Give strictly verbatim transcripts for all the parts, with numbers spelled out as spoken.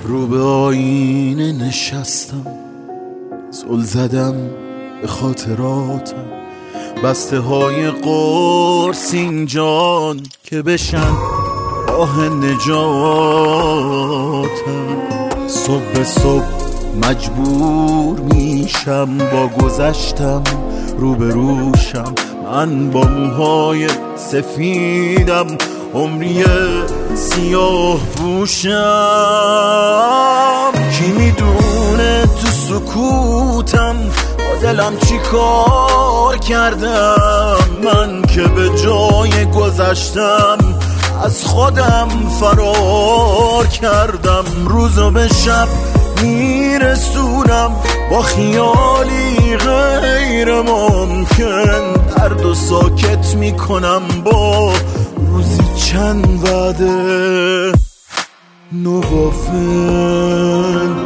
رو به آینه نشستم، زل زدم به خاطراتم، بسته های قرص اینجان که بشن راه نجاتم. صبح به صبح مجبور میشم با گذشتم روبروشم، من با موهای سفیدم عمری سیاه پوشم. کی میدونه تو سکوتم با دلم چی کار کردم، من که به جای گذشتم از خودم فرار کردم. روزو به شب میرسونم با خیالی غیر ممکن، درد و ساکت میکنم با روزی چند وعده نوافل.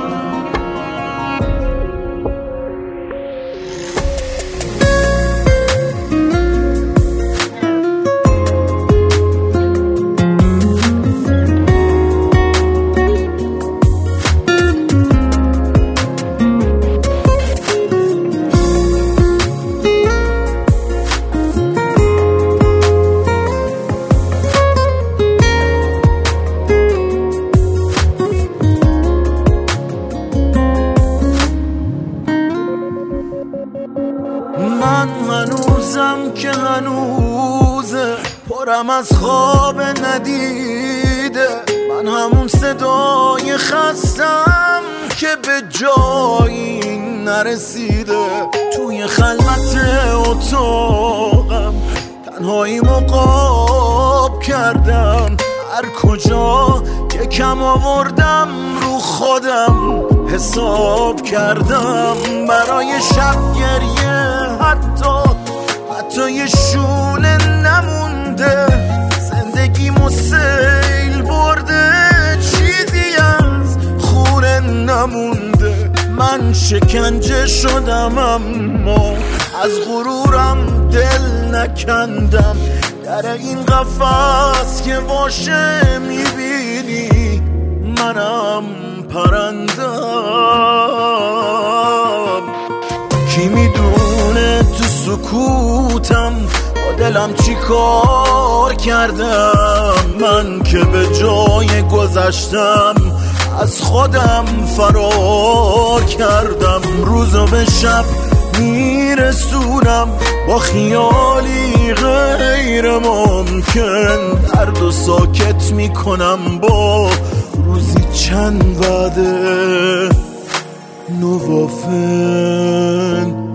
من هنوزم که هنوزه پرم از خواب ندیده، من همون صدای خستم که به جایی نرسیده. توی خلوت اتاقم تنهایی مقاب کردم، هر کجا یکم آوردم رو خودم حساب کردم. برای شب گریه حتی حتی یه شونه نمونده، زندگیمو سیل برده چیزی از خونه نمونده. من شکنجه شدم اما از غرورم دل نکندم، در این قفس که باشه میبینی منم پرندم. کی میدونه تو سکوتم با دلم چی کار کردم، من که به جای گذشتم از خودم فرار کردم. روزو به شب میرسونم با خیالی غیر ممکن، درد و ساکت میکنم با روزی چند وعده نوافل.